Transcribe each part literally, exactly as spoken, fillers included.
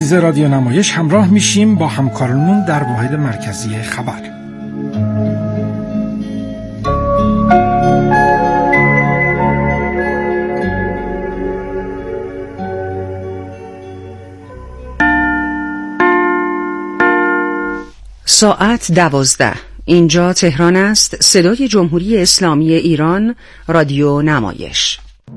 عزیز رادیو نمایش همراه میشیم با همکارانمون در واحد مرکزی خبر. ساعت دوازده. اینجا تهران است. صدای جمهوری اسلامی ایران، رادیو نمایش.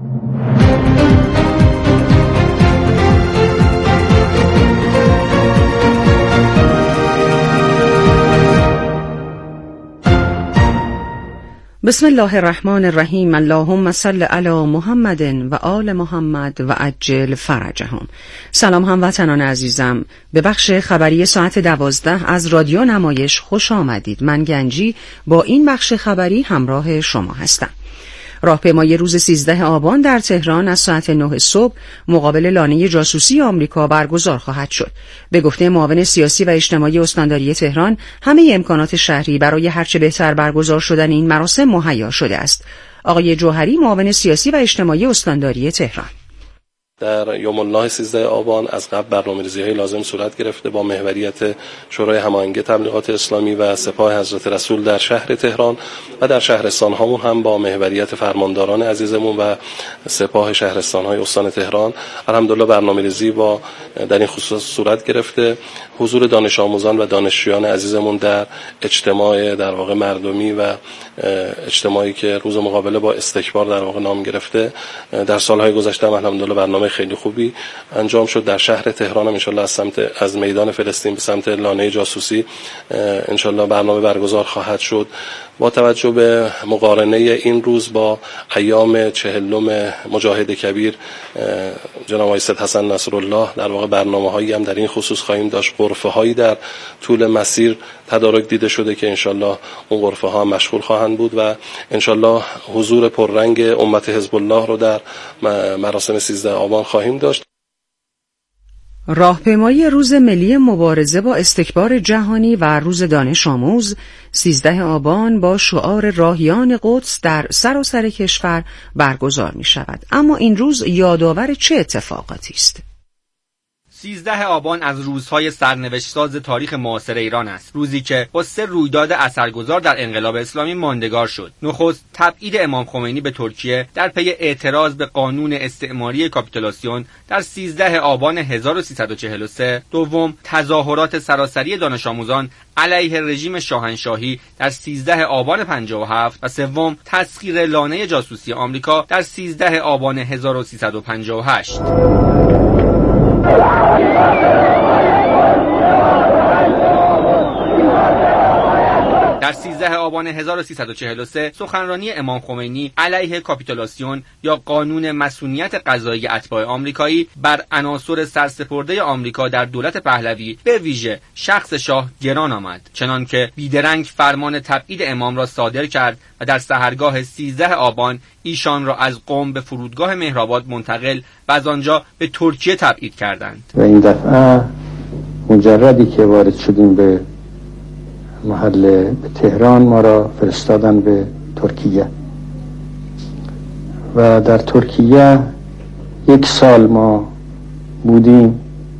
بسم الله الرحمن الرحیم. اللهم صل علی محمد و آل محمد و عجل فرجهم. سلام هموطنان عزیزم، به بخش خبری ساعت دوازده از رادیو نمایش خوش آمدید. من گنجی با این بخش خبری همراه شما هستم. راهپیمایی روز سیزده آبان در تهران از ساعت نه صبح مقابل لانه جاسوسی آمریکا برگزار خواهد شد. به گفته معاون سیاسی و اجتماعی استانداری تهران، همه امکانات شهری برای هرچه بهتر برگزار شدن این مراسم مهیا شده است. آقای جوهری، معاون سیاسی و اجتماعی استانداری تهران: در یوم الله سیزده آبان از قبل برنامه‌ریزی‌های لازم صورت گرفته با محوریت شورای هماهنگی تبلیغات اسلامی و سپاه حضرت رسول در شهر تهران و در شهرستان‌هامون هم با محوریت فرمانداران عزیزمون و سپاه شهرستان‌های استان تهران الحمدلله برنامه‌ریزی با در این خصوص صورت گرفته. حضور دانش آموزان و دانشجویان عزیزمون در اجتماع در واقع مردمی و اجتماعی که روز مقابله با استکبار در واقع نام گرفته در سالهای گذشته هم الحمدلله برنامه خیلی خوبی انجام شد. در شهر تهران هم انشالله از سمت از میدان فلسطین به سمت لانه جاسوسی انشالله برنامه برگزار خواهد شد. با توجه به مقارنه این روز با ایام چهلم مجاهد کبیر جناب آقای سید حسن نصرالله در واقع برنامه‌هایی هم در این خصوص خواهیم داشت. غرفه‌هایی در طول مسیر تدارک دیده شده که انشالله اون غرفه‌ها هم مشغول خواهند بود و انشالله حضور پررنگ امت حزب الله رو در مراسم سیزده آبان خواهیم داشت. راهپیمایی روز ملی مبارزه با استکبار جهانی و روز دانش آموز سیزده آبان با شعار راهیان قدس در سراسر کشور برگزار می شود. اما این روز یادآور چه اتفاقاتی است؟ سیزده آبان از روزهای سرنوشت‌ساز تاریخ معاصر ایران است، روزی که با سه رویداد اثرگذار در انقلاب اسلامی ماندگار شد. نخست تبعید امام خمینی به ترکیه در پی اعتراض به قانون استعماری کاپیتولاسیون در سیزده آبان هزار و سیصد و چهل و سه، دوم تظاهرات سراسری دانش آموزان علیه رژیم شاهنشاهی در سیزده آبان پنجاه و هفت و سوم تسخیر لانه جاسوسی آمریکا در سیزده آبان هزار و سیصد و پنجاه و هشت. در سیزده آبان هزار و سیصد و چهل و سه سخنرانی امام خمینی علیه کاپیتولاسیون یا قانون مصونیت قضایی اتباع آمریکایی بر عناصر سرسپرده آمریکا در دولت پهلوی به ویژه شخص شاه گران آمد، چنانکه بیدرنگ فرمان تبعید امام را صادر کرد و در سحرگاه سیزده آبان ایشان را از قم به فرودگاه مهرآباد منتقل و از آنجا به ترکیه تبعید کردند. و این دفعه مجردی که وارد شدیم به محل به تهران ما را فرستادن به ترکیه و در ترکیه یک سال ما بودیم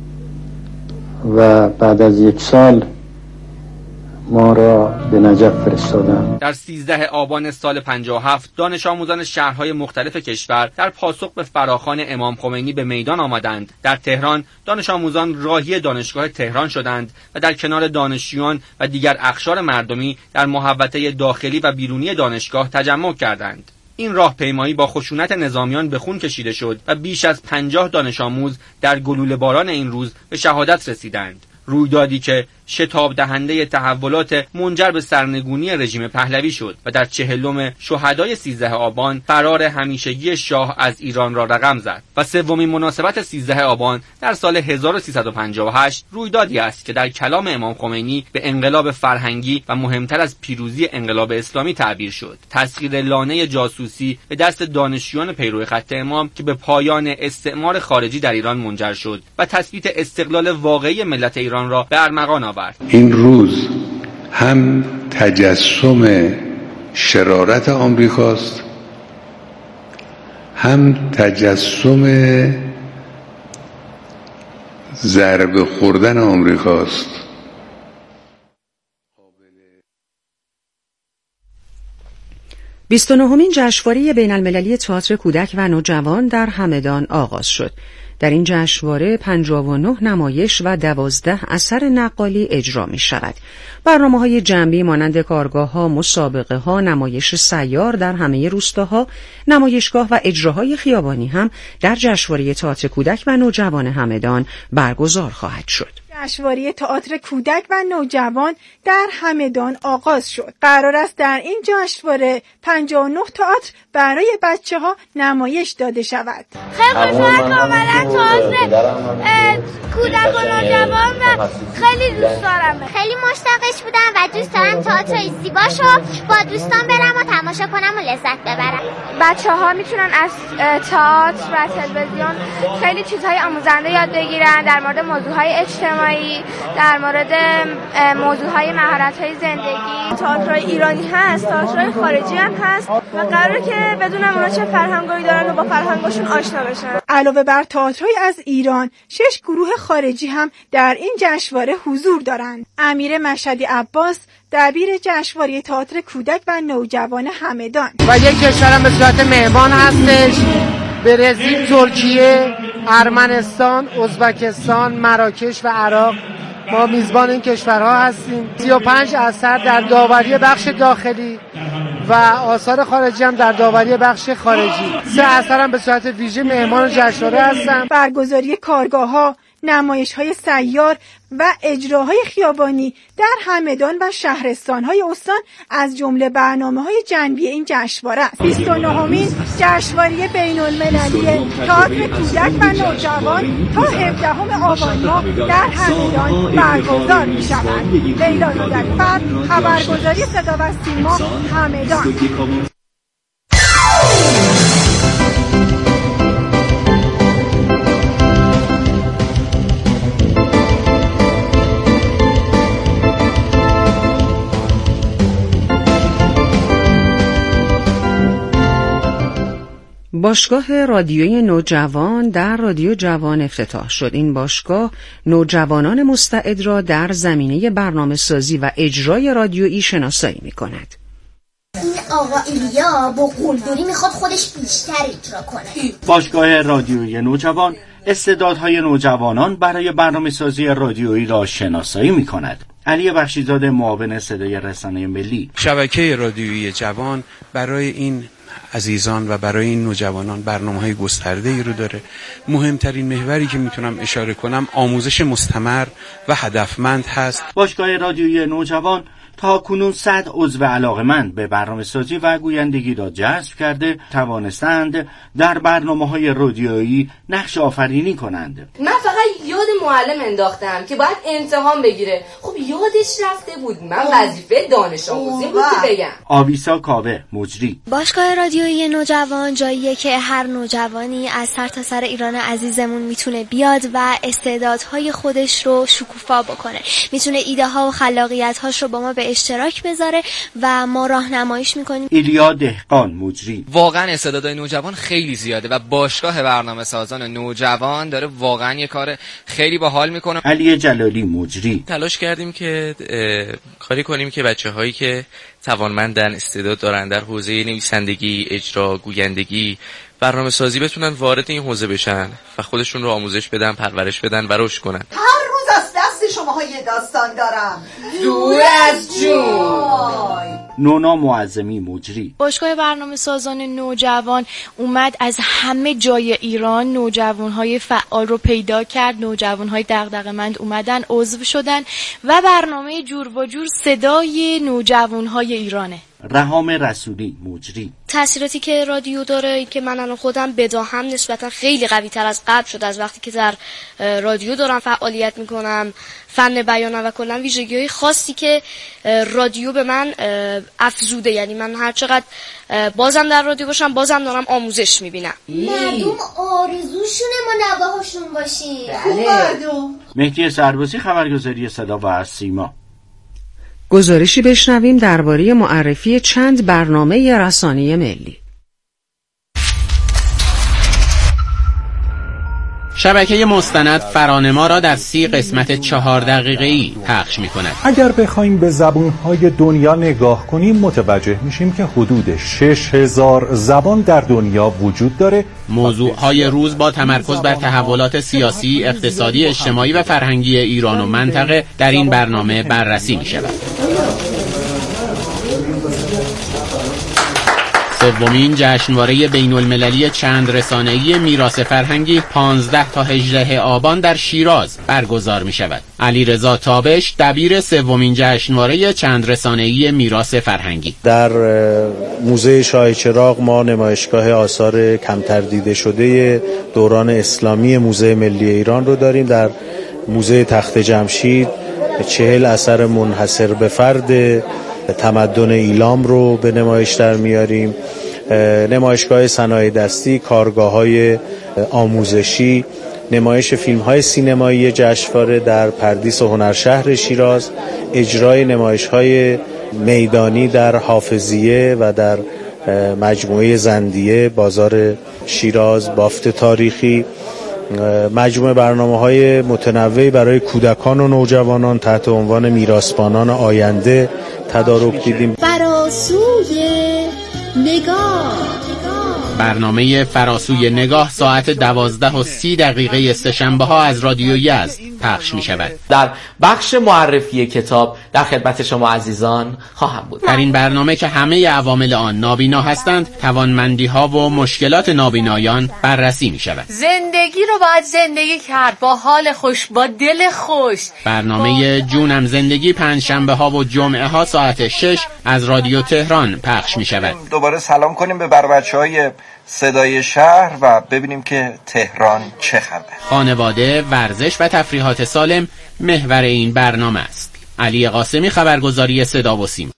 و بعد از یک سال ما را به نجف فرستادن. در سیزده آبان سال پنجاه و هفت دانش آموزان شهرهای مختلف کشور در پاسخ به فراخوان امام خمینی به میدان آمدند. در تهران دانش آموزان راهی دانشگاه تهران شدند و در کنار دانشجویان و دیگر اقشار مردمی در محوطه داخلی و بیرونی دانشگاه تجمع کردند. این راهپیمایی با خشونت نظامیان به خون کشیده شد و بیش از پنجاه دانش آموز در گلوله باران این روز به شهادت رسیدند. رویدادی که شتاب دهنده تحولات منجر به سرنگونی رژیم پهلوی شد و در چهلم شهدای سیزده آبان فرار همیشگی شاه از ایران را رقم زد و سومین مناسبت سیزده آبان در سال هزار و سیصد و پنجاه و هشت رویدادی است که در کلام امام خمینی به انقلاب فرهنگی و مهمتر از پیروزی انقلاب اسلامی تعبیر شد: تسخیر لانه جاسوسی به دست دانشجویان پیرو خط امام که به پایان استعمار خارجی در ایران منجر شد و تثبیت استقلال واقعی ملت ایران را به ارمغان آورد. این روز هم تجسم شرارت آمریکاست، هم تجسم ضربه خوردن آمریکاست. بیست و نهمین جشنواره بین المللی تئاتر کودک و نوجوان در همدان آغاز شد. در این جشنواره پنجاه و نه نمایش و دوازده اثر نقالی اجرا می شود. برنامه‌های جنبی مانند کارگاه‌ها، مسابقه‌ها، نمایش سیار در همه روستاها، نمایشگاه و اجراهای خیابانی هم در جشنواره تئاتر کودک و نوجوان همدان برگزار خواهد شد. جشنواره تئاتر کودک و نوجوان در همدان آغاز شد. قرار است در این جشنواره پنجاه و نه تئاتر برای بچه‌ها نمایش داده شود. خیلی خوشحالم کاملا تئاتر کودک و نوجوان و خیلی دوست دارم. خیلی مشتاقش بودم و دوست دارم تئاتر زیباشو با دوستان برم و تماشا کنم و لذت ببرم. بچه‌ها میتونن از تئاتر و تلویزیون خیلی چیزهای آموزنده یاد بگیرن در مورد موضوعهای اجتماعی، در مورد موضوعهای مهارت‌های زندگی. تئاترهای ایرانی هست، تئاترهای خارجی هم هست و قراره که بدونن اونا چه فرهنگایی دارن و با فرهنگاشون آشنا بشن. علاوه بر تئاترهای از ایران، شش گروه خارجی هم در این جشنواره حضور دارند. امیر مشهدی عباس دبیر جشنواره تئاتر کودک و نوجوان همدان و یک کشورم به صورت مهمان هستش. برزیل، ترکیه، ارمنستان، ازبکستان، مراکش و عراق ما میزبان این کشورها هستیم. سی و پنج اثر در داوری بخش داخلی و آثار خارجی هم در داوری بخش خارجی. سه اثر هم به صورت ویژه مهمان جشنواره هستن. برگزاری کارگاه‌ها، نمایش‌های سیار و اجراهای خیابانی در همدان و شهرستان‌های استان از جمله برنامه‌های جنبی این جشنواره است. بیست و نهمین جشنواره بین‌المللی تئاتر کودک و نوجوان تا هفدهم آبان ماه در همدان برگزار می‌شود. لیلا دودک‌فر، خبرگزاری صدا و سیما، همدان. باشگاه رادیوی نوجوان در رادیو جوان افتتاح شد. این باشگاه نوجوانان مستعد را در زمینه برنامه سازی و اجرای رادیویی شناسایی می کند. این آقا ایلیا با قلدری میخواد خودش بیشتر اجرا کنه. باشگاه رادیویی نوجوان استعدادهای نوجوانان برای برنامه سازی رادیویی را شناسایی می کند. علی بخشیزاده، معاون صدای رسانه ملی. شبکه رادیویی جوان برای این عزیزان و برای این نوجوانان برنامه‌های گسترده‌ای رو داره. مهمترین محوری که میتونم اشاره کنم آموزش مستمر و هدفمند هست. باشگاه رادیویی نوجوان تا کنون صد عضو علاقه‌مند به برنامه‌سازی و گویندگی را جذب کرده توانستند در برنامه‌های رادیویی نقش آفرینی کنند. من فقط یاد معلم انداختم که باید امتحان بگیره. خب یادش رفته بود. من وظیفه دانش آموزی بود که بگم. آبیسا کاوه، مجری. باشگاه رادیویی نوجوان جاییه که هر نوجوانی از سرتاسر ایران عزیزمون میتونه بیاد و استعدادهای خودش رو شکوفا بکنه. میتونه ایده ها و خلاقیت هاش رو با ما به اشتراک بذاره و ما راهنماییش میکنیم. ایلیا دهقان، مجری. واقعا استعدادهای نوجوان خیلی زیاده و باشگاه برنامه سازان نوجوان داره واقعا یه کار خیلی باحال میکنه. علی جلالی، مجری. تلاش کردیم که کاری کنیم که بچه‌هایی که توانمندن، استعداد دارن در حوزه نویسندگی، اجرا، گویندگی، برنامه سازی بتونن وارد این حوزه بشن و خودشون رو آموزش بدن، پرورش بدن و رشد کنن. هر روز از دست شماها یه داستان دارم دور از جون. نونا معظمی، مجری. باشگاه برنامه سازان نوجوان اومد از همه جای ایران نوجوانهای فعال رو پیدا کرد. نوجوانهای دغدغه‌مند اومدن، عضو شدن و برنامه جور و جور صدای نوجوانهای ایرانه. رهام رسولی، مجری. تأثیراتی که رادیو داره که من الان خودم بداهم نسبتا خیلی قوی تر از قبل شد. از وقتی که در رادیو دارم فعالیت میکنم، فن بیانم و کلا ویژگی‌های خاصی که رادیو به من افزوده. یعنی من هر چقدر بازم در رادیو باشم بازم دارم آموزش میبینم. مردم آرزوشونه ما نواهاشون باشیم. مردم. مهدی سربازی، خبرگزاری صدا و سیما. گزارشی بشنویم درباره معرفی چند برنامه رسانه‌ای ملی. شبکه مستند فرانما را در سی قسمت چهار دقیقه‌ای پخش می‌کند. اگر بخوایم به زبان‌های دنیا نگاه کنیم متوجه میشیم که حدود شش هزار زبان در دنیا وجود داره. موضوعهای روز با تمرکز بر تحولات سیاسی، اقتصادی، اجتماعی و فرهنگی ایران و منطقه در این برنامه بررسی می‌شود. سومین جشنواره بین‌المللی چند رسانه‌ای میراث فرهنگی پانزده تا هجدهم آبان در شیراز برگزار می شود. علیرضا تابش دبیر سومین جشنواره چند رسانه‌ای میراث فرهنگی: در موزه شاه چراغ ما نمایشگاه آثار کمتر دیده شده دوران اسلامی موزه ملی ایران رو داریم. در موزه تخت جمشید چهل اثر منحصر به فرد تمدن ایلام رو به نمایش در میاریم. نمایشگاه صنایع دستی، کارگاه‌های آموزشی، نمایش فیلم‌های سینمایی جشنواره در پردیس و هنرشهر شیراز، اجرای نمایش‌های میدانی در حافظیه و در مجموعه زندیه بازار شیراز، بافت تاریخی، مجموعه برنامه‌های متنوعی برای کودکان و نوجوانان تحت عنوان میراثبانان آینده تدارک دیدیم. فراسوی نگاه، برنامه فراسوی نگاه ساعت دوازده و سی دقیقه سه‌شنبه ها از رادیو یزد پخش می شود. در بخش معرفی کتاب در خدمت شما عزیزان خواهم بود. در این برنامه که همه عوامل آن نابینا هستند، توانمندی ها و مشکلات نابینایان بررسی می شود. زندگی رو باید زندگی کرد با حال خوش، با دل خوش. برنامه با... جونم زندگی پنجشنبه ها و جمعه ها ساعت شش از رادیو تهران پخش می شود. دوباره سلام کنیم به بر بچه‌های صدای شهر و ببینیم که تهران چه خبره. خانواده، ورزش و تفریحات سالم محور این برنامه است. علی قاسمی، خبرگزاری صدا و سیما.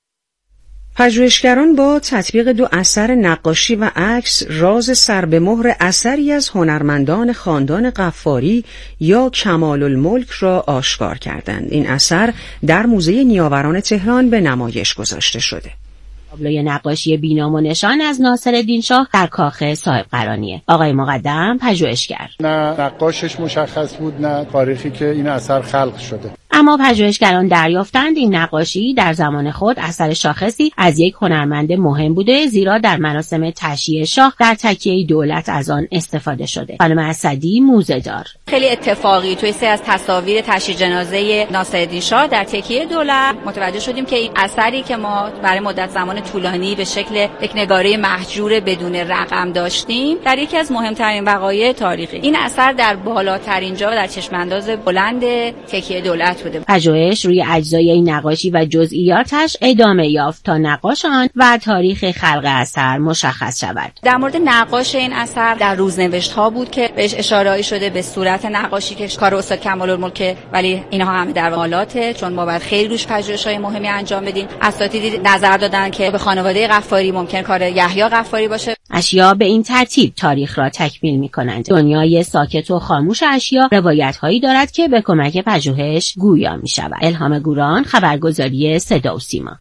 پژوهشگران با تطبیق دو اثر نقاشی و عکس راز سر به مهر اثری از هنرمندان خاندان غفاری یا کمال الملک را آشکار کردند. این اثر در موزه نیاوران تهران به نمایش گذاشته شده. تابلوی نقاشی بینام و نشان از ناصرالدین شاه در کاخ صاحب قرانیه. آقای مقدم پژوهشگر: نه نقاشش مشخص بود نه تاریخی که این اثر خلق شده. اما پژوهشگران دریافتند این نقاشی در زمان خود اثر شاخصی از یک هنرمند مهم بوده، زیرا در مراسم تشییع شاه در تکیه دولت از آن استفاده شده. خانم اسدی، موزه‌دار: خیلی اتفاقی توی سه از تصاویر تشییع جنازه ناصرالدین شاه در تکیه دولت متوجه شدیم که این اثری که ما برای مدت زمان طولانی به شکل یک نگاره محجور بدون رقم داشتیم در یکی از مهمترین وقایع تاریخی این اثر در بالاترین جا در چشمانداز بلند تکیه دولت بوده. پژوهش روی اجزای این نقاشی و جزئیاتش ادامه یافت تا نقاش آن و تاریخ خلق اثر مشخص شود. در مورد نقاش این اثر در روزنوشت ها بود که بهش اشاره شده به صورت نقاشی که کار استاد کمال الملک، ولی اینها همه در مقالاته، چون ما باید خیلی روش پژوهش‌های مهمی انجام بدیم. اساتیدی نظر دادن که به خانواده غفاری ممکن کار یحیی غفاری باشه. اشیا به این ترتیب تاریخ را تکمیل می‌کنند. دنیای ساکت و خاموش اشیا روایت‌هایی دارد که به کمک پژوهش گویا می‌شود. الهام گوران، خبرگزاری صدا و سیما.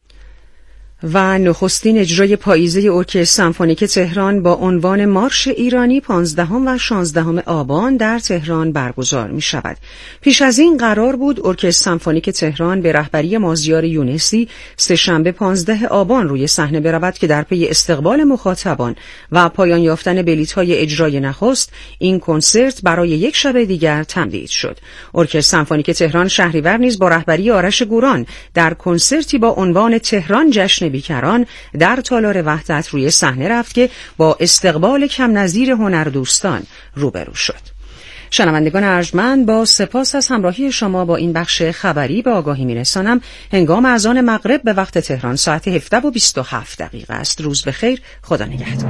و نخستین اجرای پاییزه ارکستر سمفونیک تهران با عنوان مارش ایرانی پانزدهم و شانزدهم آبان در تهران برگزار می شود. پیش از این قرار بود ارکستر سمفونیک تهران به رهبری مازیار یونسی سه‌شنبه پانزدهم آبان روی صحنه برود که در پی استقبال مخاطبان و پایان یافتن بلیط‌های اجرای نخست این کنسرت برای یک شب دیگر تمدید شد. ارکستر سمفونیک تهران شهریور نیز با رهبری آرش گوران در کنسرتی با عنوان تهران جشن بیکران در تالار وحدت روی صحنه رفت که با استقبال کم نظیر هنردوستان روبرو شد. شنوندگان ارجمند، با سپاس از همراهی شما با این بخش خبری به آگاهی میرسانم. هنگام اذان مغرب به وقت تهران ساعت هفده و بیست و هفت دقیقه است. روز بخیر، خدا نگهدار.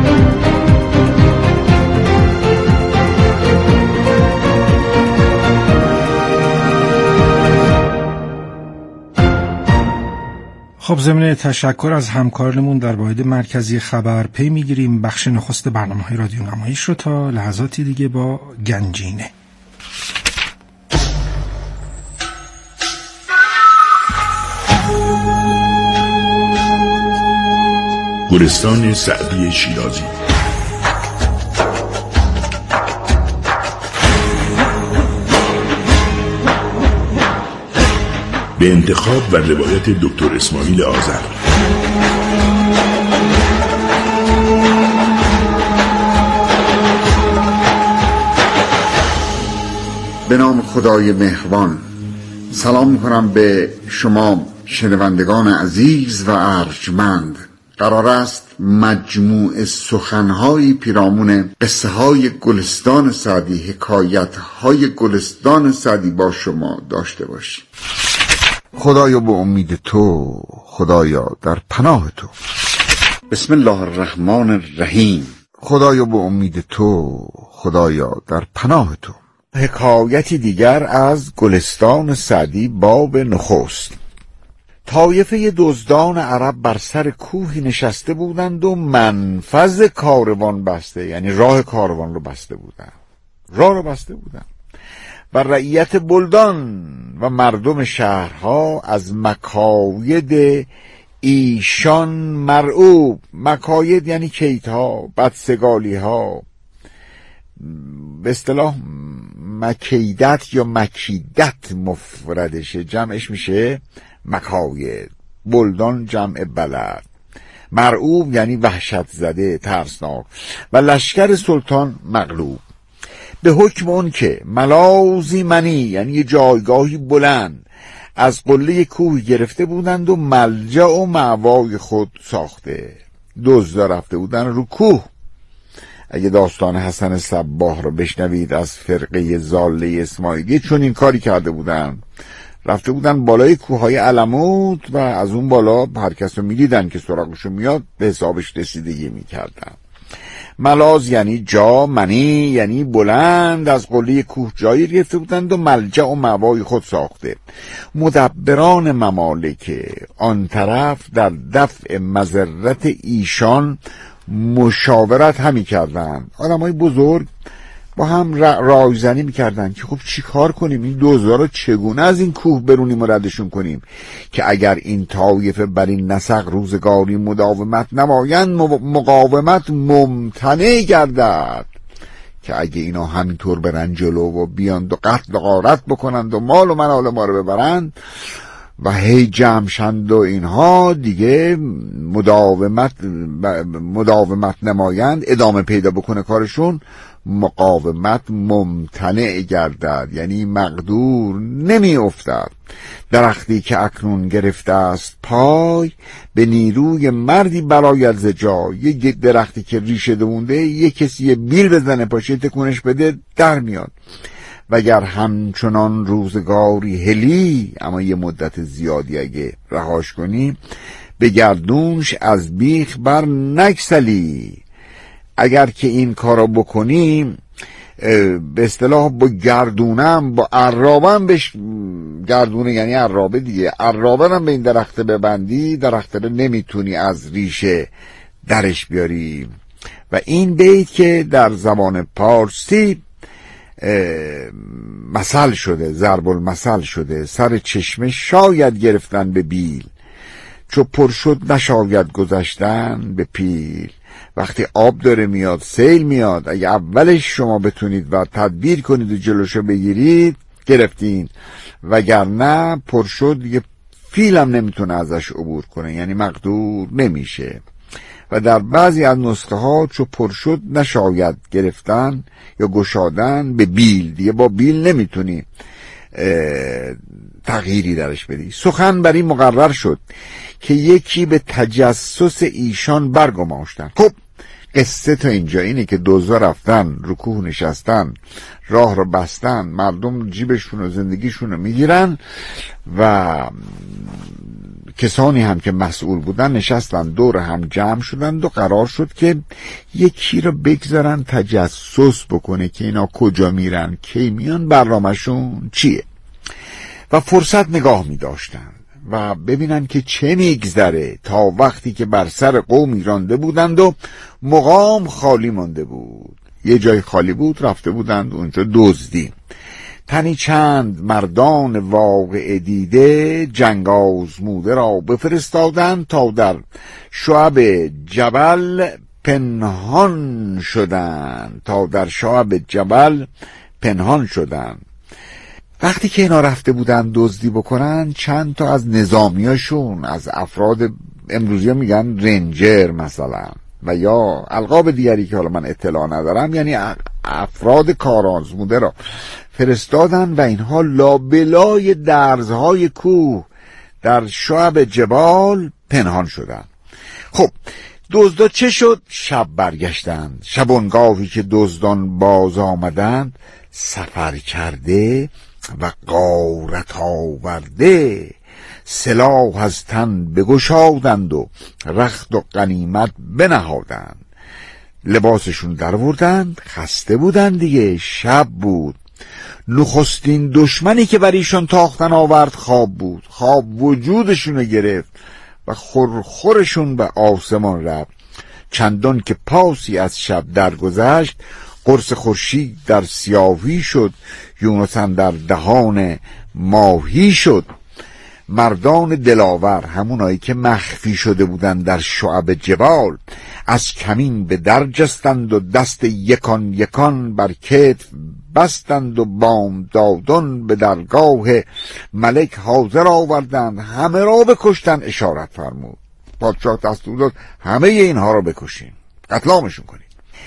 خب، ضمن تشکر از همکارمون در واحد مرکزی خبر پی میگیریم بخش نخست برنامه‌های رادیو نمایش رو تا لحظاتی دیگه با گنجینه. گلستان سعدی شیرازی. به انتخاب و روایت دکتر اسماعیل آذر. به نام خدای مهربان. سلام میکنم به شما شنوندگان عزیز و ارجمند. قرار است مجموع سخنهای پیرامون قصه های گلستان سعدی، حکایت های گلستان سعدی با شما داشته باشیم. خدایا به امید تو، خدایا در پناه تو. بسم الله الرحمن الرحیم. خدایا به امید تو، خدایا در پناه تو. حکایتی دیگر از گلستان سعدی باب نخست. طایفه دزدان عرب بر سر کوهی نشسته بودند و منفذ کاروان بسته، یعنی راه کاروان رو بسته بودند، راه رو بسته بودند و رعیت بلدان و مردم شهرها از مکاید ایشان مرعوب. مکاید یعنی کیدها، بدسگالی ها، به اصطلاح مکیدت یا مکیدت مفردشه، جمعش میشه مکاید. بلدان جمع بلد. مرعوب یعنی وحشت زده، ترسناک. و لشکر سلطان مغلوب. به حکم اون که ملازی منی، یعنی یه جایگاهی بلند، از قله کوه گرفته بودند و ملجأ و مأوای خود ساخته. دزدا رفته بودن رو کوه. اگه داستان حسن صباح رو بشنوید از فرقه ضاله اسماعیلی، چون این کاری کرده بودن، رفته بودن بالای کوههای علمود و از اون بالا هر کس رو میدیدن که سراغشو میاد به حسابش رسیدگی میکردن. ملاز یعنی جا، منی یعنی بلند، از قله کوه جایی گرفته بودند و ملجأ و مأوای خود ساخته. مدبران ممالک آن طرف در دفع مضرت ایشان مشاورت همی کردن. آدم های بزرگ با هم رایزنی میکردن که خب چی کار کنیم، این دزدا رو چگونه از این کوه برونیم و ردشون کنیم که اگر این طایفه بر این نسق روزگاری مداومت نمایند مقاومت ممتنع گردد، که اگه اینا همینطور برن جلو و بیاند و قتل و غارت بکنند و مال و منال ما رو ببرند و هی جمع شند و اینها دیگه مداومت مداومت نمایند، ادامه پیدا بکنه کارشون، مقاومت ممتنع گردد، یعنی مقدور نمی افتد. درختی که اکنون گرفته است پای، به نیروی مردی براید ز جای. یک درختی که ریشه دونده، یک کسی بیل بزنه پاشه تکونش بده در میاد. وگر همچنان روزگاری هلی، اما یه مدت زیادی اگه رهاش کنی، به گردونش از بیخ بر نکسلی. اگر که این کارو بکنیم، به اصطلاح با گردونم با عرابم بش گردونه یعنی عرابه دیگه، عرابه هم به این درخت ببندی، درخت رو نمیتونی از ریشه درش بیاری. و این بیت که در زبان پارسی مثل شده، ضرب المثل شده. سر چشمه شاید گرفتن به بیل، چو پر شد نشاید گذشتن به پیل. وقتی آب داره میاد، سیل میاد، اگه اولش شما بتونید و تدبیر کنید و جلوشو بگیرید، گرفتین، وگرنه پر شد دیگه فیلم نمیتونه ازش عبور کنه، یعنی مقدور نمیشه. و در بعضی از نسخه ها چو پر شد نشاید گرفتن یا گشادن به بیل، دیگه با بیل نمیتونی تغییری درش بدی. سخن بر این مقرر شد که یکی به تجسس ایشان برگماشتن. خب قصه تا اینجا اینه که دزدا رفتن رو کوه نشستن، راه رو بستن، مردم جیبشون و زندگیشون رو میگیرن و کسانی هم که مسئول بودن نشستن دور هم جمع شدند و قرار شد که یکی رو بگذارن تجسس بکنه که اینا کجا میرن، کی میان، برنامه‌شون چیه. و فرصت نگاه می‌داشتن و ببینن که چه میگذره، تا وقتی که بر سر قومی رانده بودند و مقام خالی مانده بود. یه جای خالی بود، رفته بودند اونجا دزدی. تنی چند مردان واقع دیده، جنگ آزموده را بفرستادند تا در شعب جبل پنهان شدند تا در شعب جبل پنهان شدند. وقتی که اینا رفته بودن دزدی بکنن، چند تا از نظامیاشون، از افراد امروزی ها میگن رنجر مثلا و یا القاب دیگری که حالا من اطلاع ندارم، یعنی افراد کارآزموده را فرستادن و اینها لابلای درزهای کوه در شعب جبال پنهان شدن. خب دزدا چه شد؟ شب برگشتند. شبانگاهی که دزدان باز آمدند، سفر کرده و غارت آورده سلاح از تن بگشادند و رخت و غنیمت بنهادند. لباسشون در وردند، خسته بودند دیگه، شب بود. نخستین دشمنی که بر ایشان تاختن آورد خواب بود. خواب وجودشون گرفت و خورخورشون به آسمان رفت. چندان که پاسی از شب درگذشت، قرص خورشید در سیاهی شد، یونس در دهان ماهی شد. مردان دلاور، همونایی که مخفی شده بودند در شعب جبال، از کمین به در جستند و دست یکان یکان بر کتف بستند و بامدادان به درگاه ملک حاضر آوردند. همه را بکشتن داشت فرمود. پادشاه دستور داد همه اینها را بکشین، قتل عامشون کنین.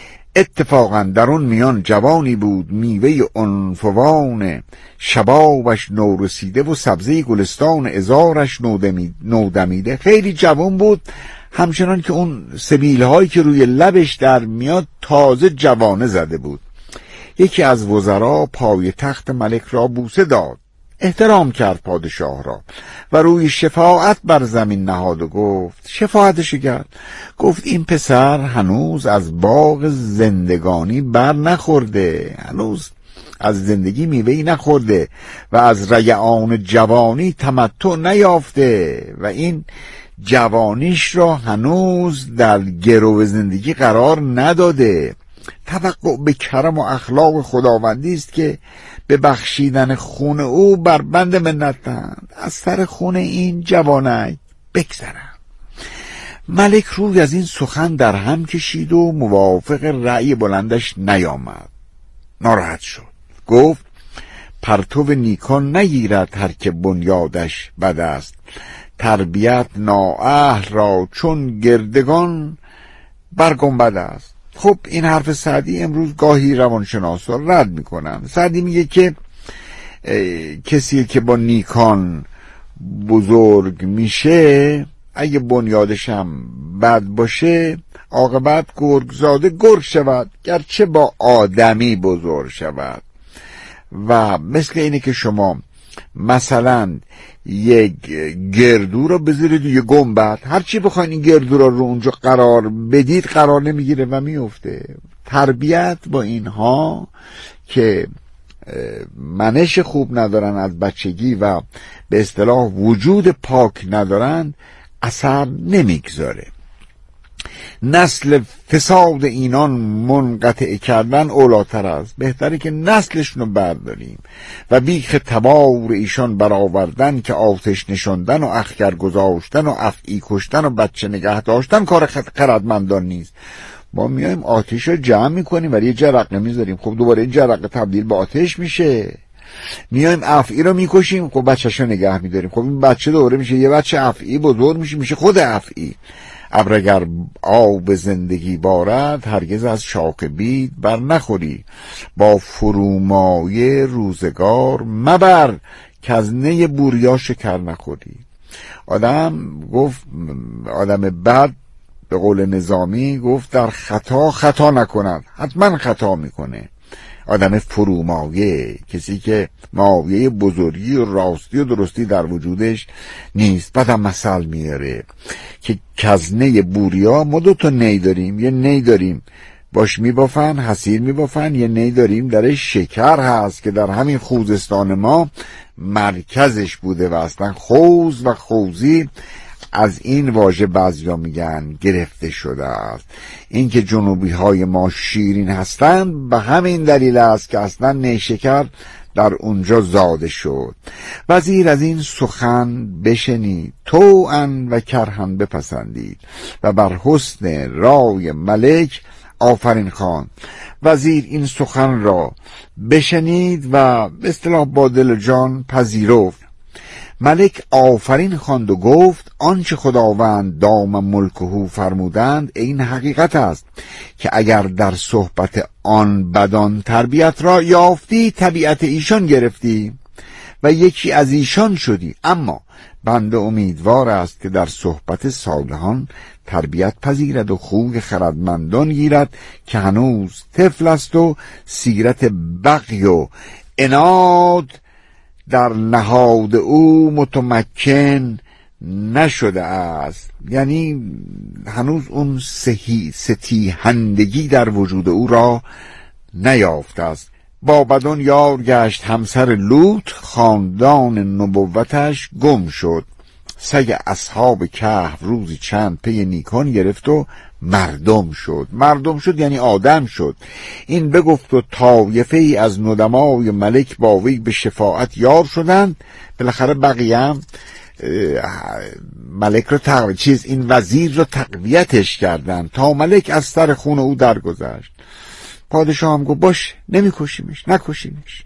اتفاقا در اون میان جوانی بود، میوه عنفوان شبابش نورسیده و سبزه گلستان ازارش نودمیده. خیلی جوان بود، همچنان که اون سبیل هایی که روی لبش در میاد تازه جوانه زده بود. یکی از وزرا پای تخت ملک را بوسه داد، احترام کرد پادشاه را و روی شفاعت بر زمین نهاد و گفت، شفاعتش کرد، گفت این پسر هنوز از باغ زندگانی بر نخورده، هنوز از زندگی میوه‌ای نخورده و از ریعان جوانی تمتع نیافته و این جوانیش را هنوز در گرو زندگی قرار نداده. توقع به کرم و اخلاق خداوندی است که به بخشیدن خون او بر بند منتند، از سر خون این جوانک بگذرم. ملک روی از این سخن در هم کشید و موافق رأی بلندش نیامد. ناراحت شد، گفت پرتو نیکان نگیرد هر که بنیادش بد است، تربیت نااهل را چون گردگان بر گنبد است. خب این حرف سعدی امروز گاهی روانشناسا رد میکنن. سعدی میگه که کسی که با نیکان بزرگ میشه، اگه بنیادش هم بد باشه، عاقبت گرگزاده گرگ شود، گرچه با آدمی بزرگ شود. و مثل اینه که شما مثلا یک گردو رو بذارید یه گنبد، هرچی بخواین این گردو رو رو اونجا قرار بدید قرار نمیگیره و میفته. تربیت با اینها که منش خوب ندارن از بچگی و به اصطلاح وجود پاک ندارن اثر نمیگذاره. نسل فساد اینان منقطع کردن اولاتر است. بهتره که نسلشون رو برداریم و بیخ تبار ایشان برآوردن که آتش نشاندن و اخگر گذاشتن و افعی کشتن و بچه نگه داشتن کار خردمندان نیست. ما میایم آتش رو جمع میکنیم ولی یه جرقه میذاریم، خب دوباره این جرقه تبدیل به آتش میشه. میایم افعی رو میکشیم، خب بچه‌ش رو نگه میداریم، خب این بچه دوباره میشه یه بچه افعی بزرگ میشه، میشه خود افعی. ابر اگر آب زندگی بارد، هرگز از شاخ بید بر نخوری، با فرومایه روزگار مبر، که از نی بوریا شکر نخوری. آدم گفت، آدم بد به قول نظامی گفت در خطا خطا نکند، حتما خطا میکنه. آدم فرومایه، کسی که مایه بزرگی و راستی و درستی در وجودش نیست. بعدم مثل میاره که کزنه بوریا، ما دو تا نی داریم، یه نی داریم باش میبافن، حسیر میبافن، یه نی داریم درش شکر هست که در همین خوزستان ما مرکزش بوده و اصلا خوز و خوزی از این واژه بعضیا میگن گرفته شده است. این که جنوبی های ما شیرین هستند به همین دلیل است که اصلا نیشکر در اونجا زاده شد. وزیر از این سخن بشنید، توأن و کرهن بپسندید و بر حسن رای ملک آفرین خواند. وزیر این سخن را بشنید و به اصطلاح با دل و جان پذیرفت. ملک آفرین خواند و گفت آنچه خداوند دام ملکه فرمودند این حقیقت است که اگر در صحبت آن بدان تربیت را یافتی طبیعت ایشان گرفتی و یکی از ایشان شدی، اما بنده امیدوار است که در صحبت صالحان تربیت پذیرد و خوی خردمندان گیرد که هنوز طفل است و سیرت بغی و عناد در نهاد او متمکن نشده است. یعنی هنوز اون سهی ستیهندگی در وجود او را نیافته است. با بدان یار گشت همسر لوط، خاندان نبوتش گم شد. سگ اصحاب کهف روزی چند پی نیکان گرفت و مردم شد. مردم شد یعنی آدم شد. این بگفت و طایفه ای از ندمای ملک با وی به شفاعت یار شدند. بالاخره بقیه هم ملک رو تقویت چیز این وزیر رو تقویتش کردند تا ملک از سر خون او درگذشت. پادشاه هم گفت باش نمیکشیمش، نکشیمش،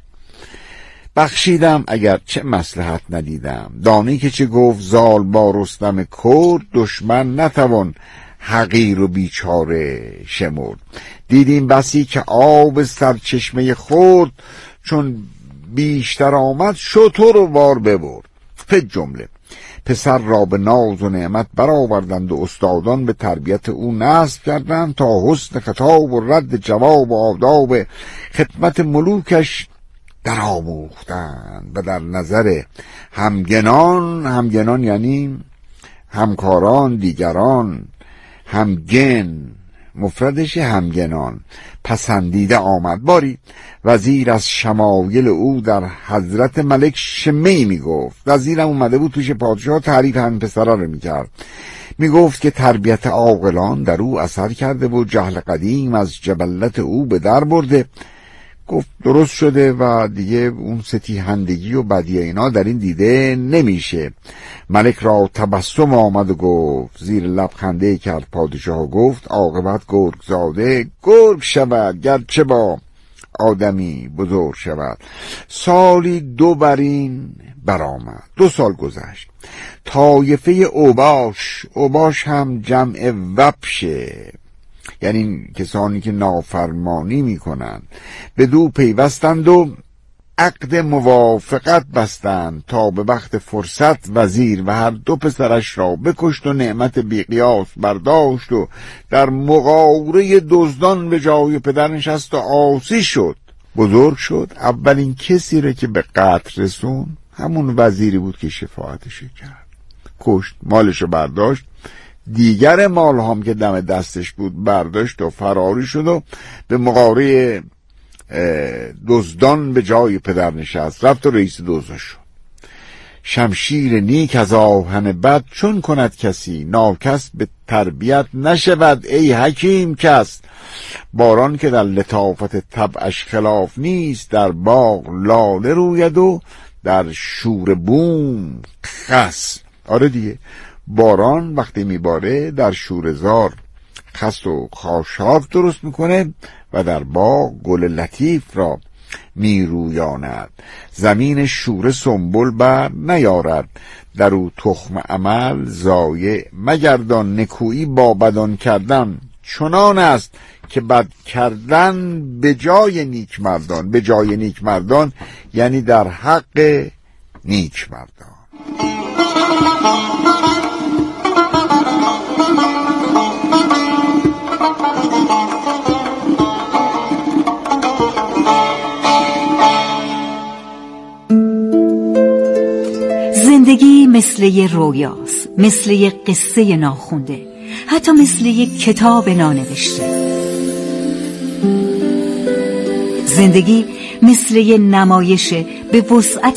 بخشیدم اگر چه مصلحت ندیدم. دانی که چه گفت زال با رستم کرد، دشمن نتوان حقیر و بیچاره شمرد. دیدیم بسی که آب سرچشمه خورد، چون بیشتر آمد شتر و وار ببرد. فی جمله پسر را به ناز و نعمت برآوردند و استادان به تربیت او نصب کردند تا حسن خطاب و رد جواب و آداب خدمت ملوکش در آموختند و در نظر همگنان، همگنان یعنی همکاران، دیگران، همگن مفردش همگنان، پسندیده آمد. باری وزیر از شمایل او در حضرت ملک شمی می گفت. وزیرم اومده بود پیش پادشاه تعریف هم پسرا رو می کرد. می گفت که تربیت عاقلان در او اثر کرده و جهل قدیم از جبلت او به در برده. گفت درست شده و دیگه اون ستیهندگی و بدی اینا در این دیده نمیشه. ملک را تبسم آمد و گفت، زیر لب خنده کرد پادشاه، گفت عاقبت گرگ زاده گرگ شود گرچه با آدمی بزرگ شود. سالی دو برین برآمد. دو سال گذشت. طایفه اوباش، اوباش هم جمع وبشه، یعنی کسانی که نافرمانی میکنند، به دو پیوستند و عقد موافقت بستند تا به وقت فرصت وزیر و هر دو پسرش را بکشت و نعمت بیقیاس برداشت و در مغاره دزدان به جای پدر نشست و عاصی شد. بزرگ شد. اولین کسی را که به قتل رسون همون وزیری بود که شفاعتش کرد. کشت، مالشو برداشت. دیگر مال هم که دم دستش بود برداشت و فراری شد و به مغاره دزدان به جای پدر نشست. رفت و رئیس دزدان شد. شمشیر نیک از آهن بد چون کند کسی، ناکس به تربیت نشود ای حکیم کس. باران که در لطافت طبعش خلاف نیست، در باغ لاله روید و در شور بوم خس. آره دیگه، باران وقتی میباره در شورزار خس و خاشاک درست میکنه و در باغ گل لطیف را میرویاند. زمین شوره سنبل بر نیارد، در او تخم عمل ضایع مگردان. نکویی با بدان کردن چنان است که بد کردن به جای نیک مردان. به جای نیک مردان یعنی در حق نیک مردان. زندگی مثل یه رویاست، مثل یه قصه ناخونده، حتی مثل یه کتاب نانوشته. زندگی مثل یه نمایشه به وسعت